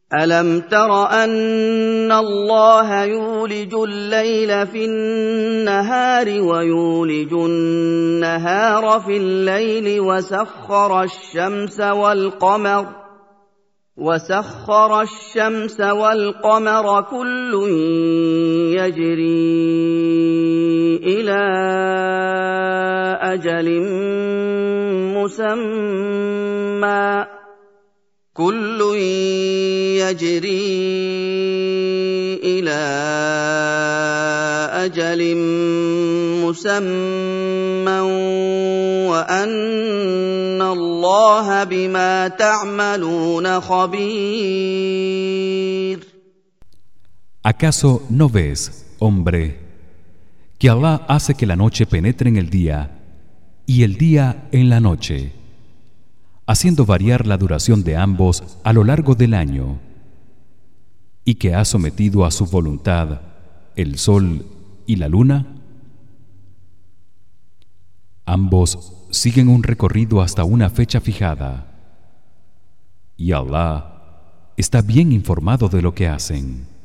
أَلَمْ تَرَ أَنَّ اللَّهَ يُولِجُ اللَّيْلَ فِي النَّهَارِ وَيُولِجُ النَّهَارَ فِي اللَّيْلِ وَسَخَّرَ الشَّمْسَ وَالْقَمَرَ كُلٌّ يَجْرِي إِلَىٰ أَجَلٍ مُّسَمًّى وَأَنَّ اللَّهَ بِمَا تَعْمَلُونَ خَبِيرٌ. ¿Acaso no ves, hombre, que Allah hace que la noche penetre en el día y el día en la noche, haciendo variar la duración de ambos a lo largo del año, y que ha sometido a su voluntad el sol y la luna? Ambos siguen un recorrido hasta una fecha fijada, y Allah está bien informado de lo que hacen.